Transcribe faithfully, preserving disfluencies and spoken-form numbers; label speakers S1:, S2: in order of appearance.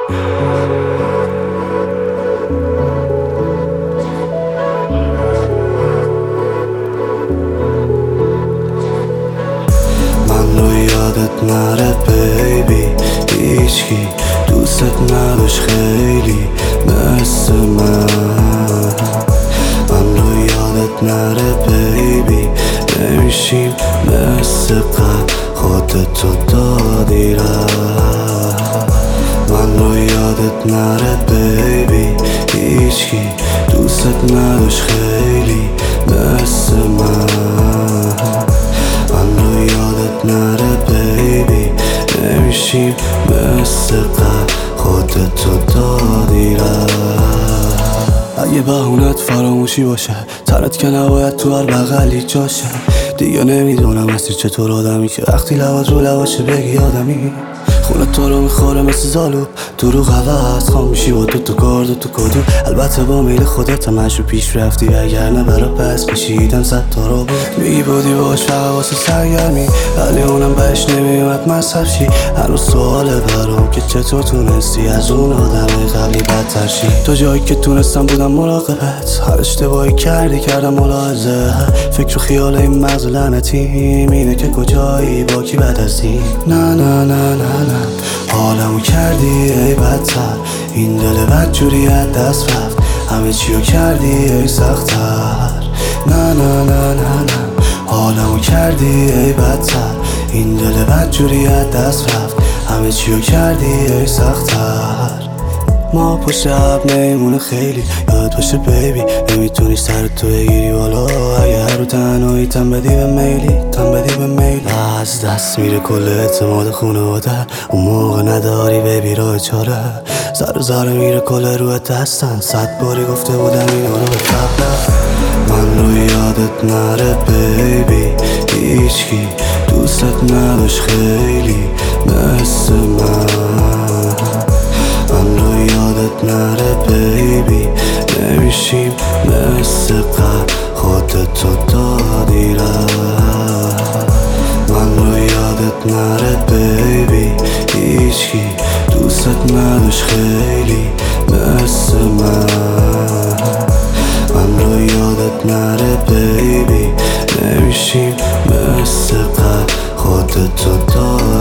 S1: من رو یادت نره بیبی، هیچکی دوست نداشت خیلی مثل من. من رو یادت نره بیبی، نمیشیم مثل قبل، خودتو دادی رفت. من رو یادت نره بیبی، هیچکی دوست نداشت خیلی مثل من. من رو یادت نره بیبی، نمیشیم مثل قبل، خودتو دادی رفت. اگه بهونت فراموشی باشه، تنت که نباید تو هر بغلی جاشه. دیگه نمیدونم هستی چطور آدمی که وقتی لبات رو لباشه بگی آدمی. خونه تو رو میخوره مثل زالوب، دروغ عوض خام میشی با دو تا کار دو تا کدو. البته با میل خودت همش رو پیش رفتی، وگرنه برا پس کشیدم صد تا رو بود. میگی بودی باش فقط واسه سرگرمی، ولی اونم بهش نمیومد مصرف شی. هنوز سواله برام که چطور تونستی از اون آدم قبلی بدتر شی. تا جایی که تونستم بودم مراقبت، هر اشتباهی کردی کردم ملاحظه. فکر و خیال این مغز لعنتی اینه که کجایی با کی بعد از این. نه نه نه نه نه حالمو کردی ای بدتر، این دل بد جوری از دست رفت، همه چیو کردی ای سخت‌تر. نه نه نه نه نه حالمو کردی ای بدتر، این دل بد جوری از دست رفت، همه چیو کردی ای سخت‌تر. ما پشت عب میمونه خیلی یاد باشه بیبی، نمیتونی سرتو بگیری والا. اگه هر رو تنهایی تن بدی به میلی، تن بدی به میلی، از دست میره کل اعتماد خونواده. اون موقع نداری بیبی راه چاره، زر زر میره کل روی دستن. صد باری گفته بودم اینو رو به قبله. من رو یادت نره بیبی، هیچکی دوست نداشت خیلی مثل من. من رو یادت نره بیبی، نمیشیم مثل قبل، خودتو دادی رفت. من رو یادت نره بیبی، هیچکی دوست نداشت خیلی مثل من. من رو یادت نره بیبی، نمیشیم مثل قبل، خودتو دادی